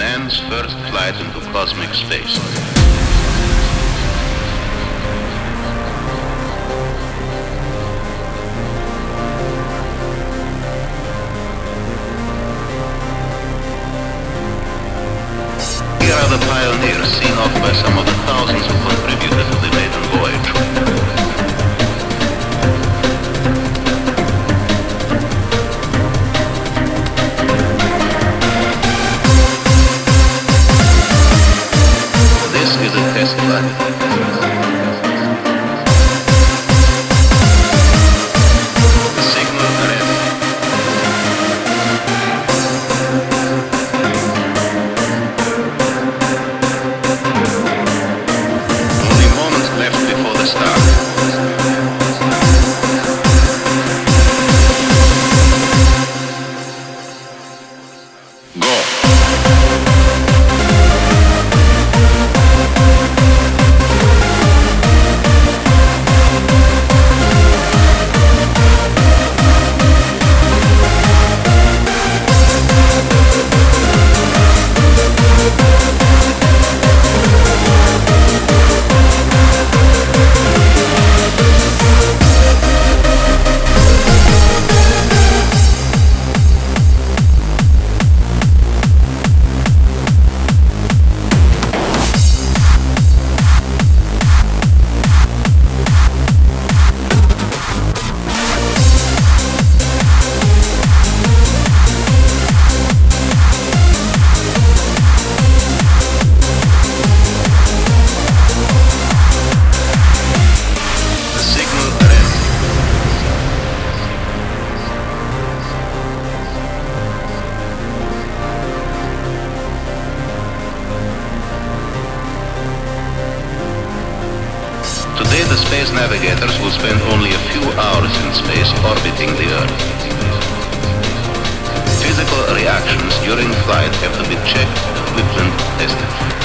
man's first flight into cosmic space. Here are the pioneers seen off by some of the thousands who contributed to the maiden voyage. This is a test flight. Signal ready. Only moments left before the start. Go. Today the space navigators will spend only a few hours in space orbiting the Earth. Physical reactions during flight have to be checked, equipment tested.